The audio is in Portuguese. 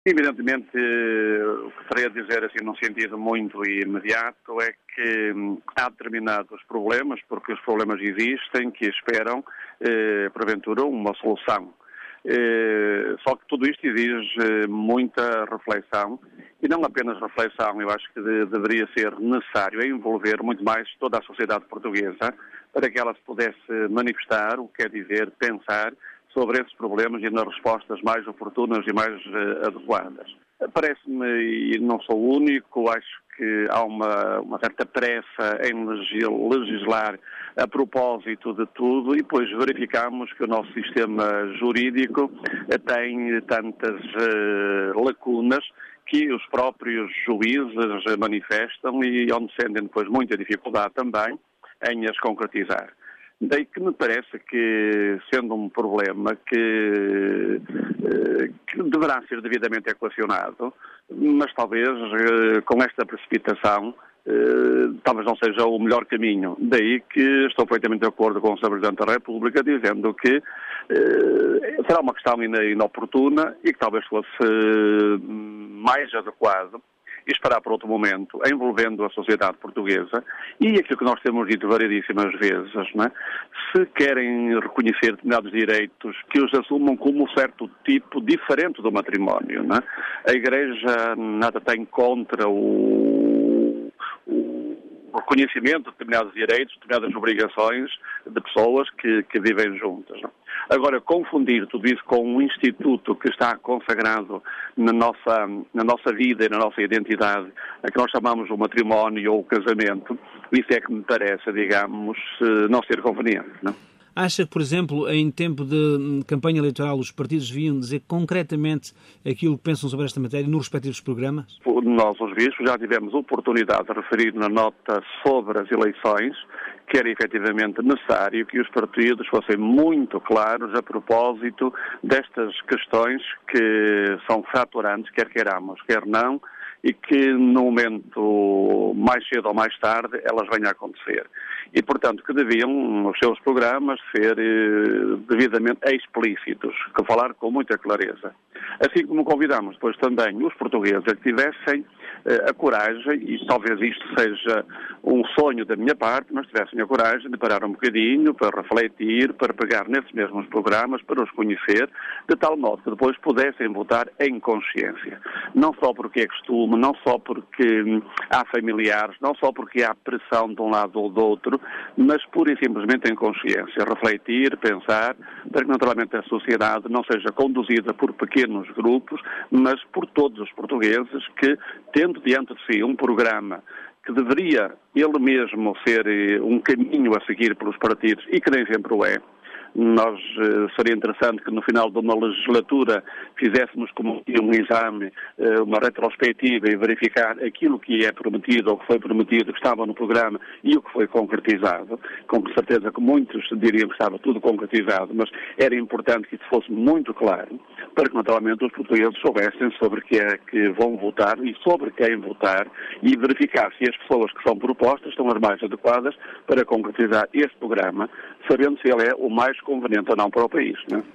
Evidentemente, o que terei a dizer, assim, num sentido muito imediato, é que há determinados problemas, porque os problemas existem, que esperam, porventura, uma solução. Só que tudo isto exige muita reflexão, e não apenas reflexão, eu acho que deveria ser necessário envolver muito mais toda a sociedade portuguesa para que ela se pudesse manifestar, o que quer dizer pensar, sobre esses problemas e nas respostas mais oportunas e mais adequadas. Parece-me, e não sou o único, acho que há uma certa pressa em legislar a propósito de tudo, e depois verificamos que o nosso sistema jurídico tem tantas lacunas que os próprios juízes manifestam e onde sentem depois muita dificuldade também em as concretizar. Daí que me parece que, sendo um problema que deverá ser devidamente equacionado, mas talvez com esta precipitação, talvez não seja o melhor caminho. Daí que estou perfeitamente de acordo com o Sr. Presidente da República, dizendo que será uma questão inoportuna e que talvez fosse mais adequado e esperar por outro momento, envolvendo a sociedade portuguesa, e aquilo que nós temos dito variedíssimas vezes, não é? Se querem reconhecer determinados direitos, que os assumam como um certo tipo diferente do matrimónio, não é? A Igreja nada tem contra o reconhecimento de determinados direitos, de determinadas obrigações de pessoas que vivem juntas. Não? Agora, confundir tudo isso com um instituto que está consagrado na nossa vida e na nossa identidade, a que nós chamamos o matrimónio ou o casamento, isso é que me parece, digamos, não ser conveniente. Não? Acha que, por exemplo, em tempo de campanha eleitoral, os partidos deviam dizer concretamente aquilo que pensam sobre esta matéria nos respectivos programas? Nós, os bispos, já tivemos oportunidade de referir na nota sobre as eleições que era efetivamente necessário que os partidos fossem muito claros a propósito destas questões que são fraturantes, quer queiramos, quer não, e que no momento mais cedo ou mais tarde elas venham a acontecer. E, portanto, que deviam os seus programas ser devidamente explícitos, que falar com muita clareza. Assim como convidamos depois também os portugueses a que tivessem a coragem, e talvez isto seja um sonho da minha parte, mas tivessem a coragem de parar um bocadinho para refletir, para pegar nesses mesmos programas, para os conhecer, de tal modo que depois pudessem votar em consciência. Não só porque é costume, não só porque há familiares, não só porque há pressão de um lado ou do outro, mas pura e simplesmente em consciência. Refletir, pensar, para que naturalmente a sociedade não seja conduzida por pequenos grupos, mas por todos os portugueses que, tendo diante de si um programa que deveria ele mesmo ser um caminho a seguir pelos partidos e que nem sempre o é. Seria interessante que no final de uma legislatura fizéssemos como um exame, uma retrospectiva e verificar aquilo que é prometido ou que foi prometido, que estava no programa e o que foi concretizado. Com certeza que muitos diriam que estava tudo concretizado, mas era importante que isso fosse muito claro para que naturalmente os portugueses soubessem sobre o que é que vão votar e sobre quem votar e verificar se as pessoas que são propostas são as mais adequadas para concretizar esse programa, sabendo se ele é o mais conveniente ou não para o país. Não é?